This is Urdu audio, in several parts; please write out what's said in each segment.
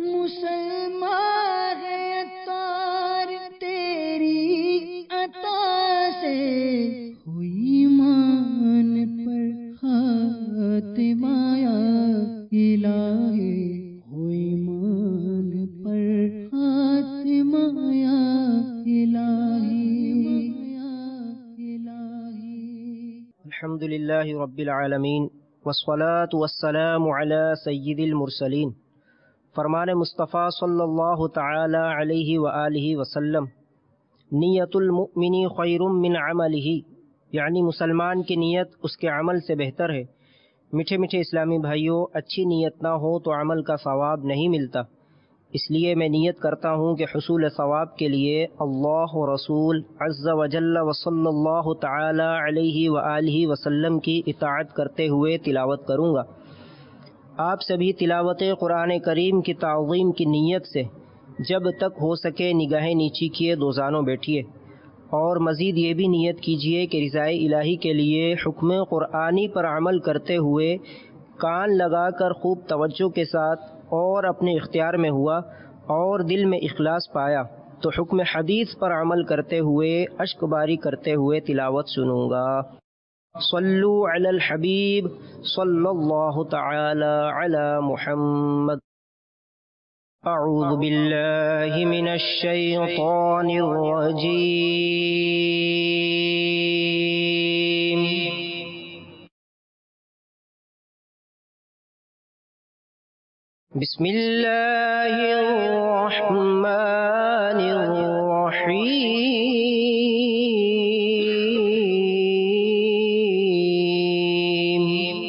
مسلمان ہے عطار تیری عطا سے، ہوئی مان پر خاتمہ یا الہی، ہوئی مان پر خاتمہ یا الہی۔ الحمد للہ رب العالمین والصلاة والسلام علی سید المرسلین۔ فرمان مصطفیٰ صلی اللہ تعالی علیہ وآلہ وسلم، نیت المؤمن خیر من عملہ، یعنی مسلمان کی نیت اس کے عمل سے بہتر ہے۔ میٹھے میٹھے اسلامی بھائیوں، اچھی نیت نہ ہو تو عمل کا ثواب نہیں ملتا، اس لیے میں نیت کرتا ہوں کہ حصول ثواب کے لیے اللہ و رسول عز و جل و صلی اللہ تعالی علیہ وآلہ وسلم کی اطاعت کرتے ہوئے تلاوت کروں گا۔ آپ سبھی تلاوت قرآن کریم کی تعظیم کی نیت سے جب تک ہو سکے نگاہیں نیچی کیے دوزانوں بیٹھیے، اور مزید یہ بھی نیت کیجیے کہ رضائے الہی کے لیے حکم قرآنی پر عمل کرتے ہوئے کان لگا کر خوب توجہ کے ساتھ اور اپنے اختیار میں ہوا اور دل میں اخلاص پایا تو حکم حدیث پر عمل کرتے ہوئے اشک باری کرتے ہوئے تلاوت سنوں گا۔ صلو علی الحبیب صلی اللہ تعالی علی محمد۔ اعوذ باللہ من الشیطان الرجیم۔ بسم اللہ الرحمن الرحیم۔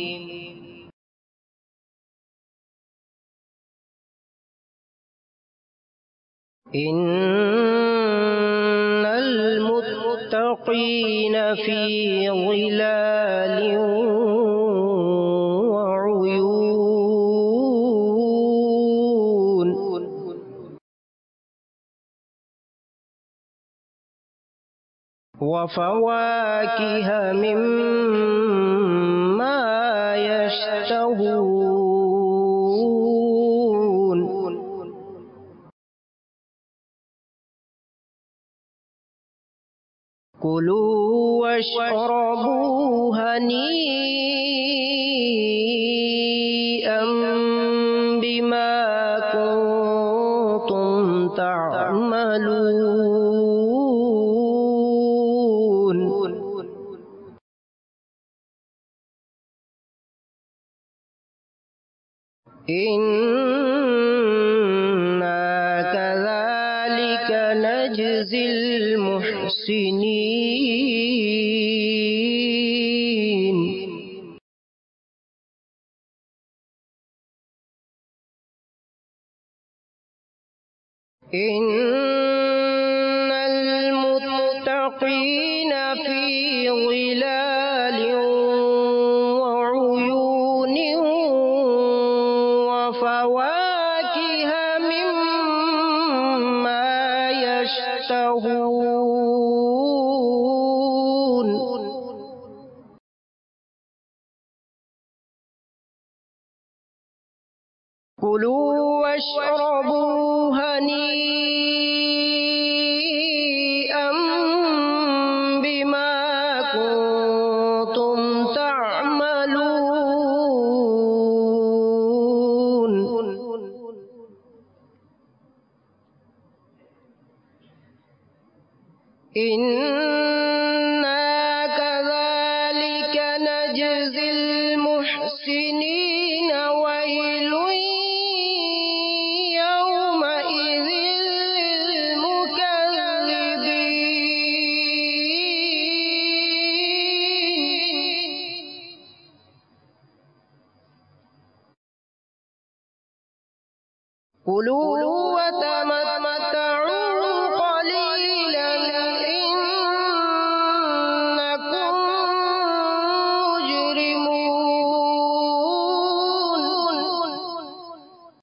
ان المتقین فی ظلال وعیون، وفواکہ مما یشتہون، کلوا واشربوا ہنیئا بما کنتم تعملون۔ انا کذالک نجزی المحسنین۔ ان المتقین فی ظلال وعیون، وفواکہ مما یشتہون، کلوا واشربوا ہنیئا بما کنتم تعملون۔ انا کذالک نجزی المحسنین۔